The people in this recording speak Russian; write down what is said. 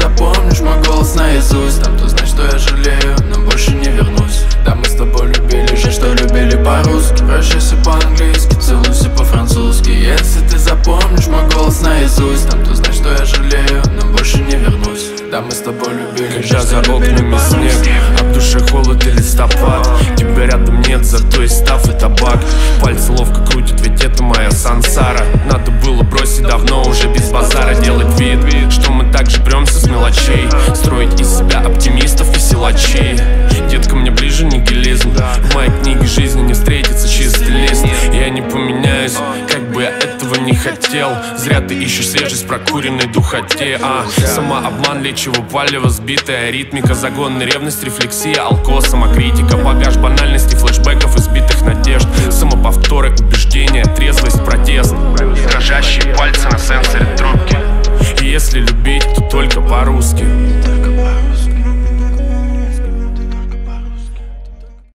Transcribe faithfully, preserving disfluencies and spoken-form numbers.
запомнишь мой голос наизусть, там то знай, что я жалею, но больше не вернусь. Да, мы с тобой любили, жаль, что любили по-русски. Прощайся по-английски, целуйся по-французски. Если ты запомнишь мой голос наизусть, там то знай, что я жалею, но больше не вернусь. Да, мы с тобой любили, когда за окнами снег, а в душе холод и листопад. Тебя рядом нет, зато есть став и табак. Пальцы ловко крутят, ведь это моя сансара. Надо было бросить давно, уже без базара. Делать вид, что мы так же премся с мелочей. Строить из себя оптимистов и силачей. Детка, мне ближе нигилизм. В моей книге жизни не встретится чистый лист. Я не поменяюсь, как бы я этого не хотел. Зря ты ищешь свежесть в прокуренной духоте. А самообман, лечиво палево, сбитая ритмика, загонная ревность, рефлексия, алко, самокритика, багаж банальности, флешбеков, избитых надежд, самоповторы, убеждения, трезвость, протест, дрожащие пальцы на сенсоре трубки. И если любить, то только по-русски.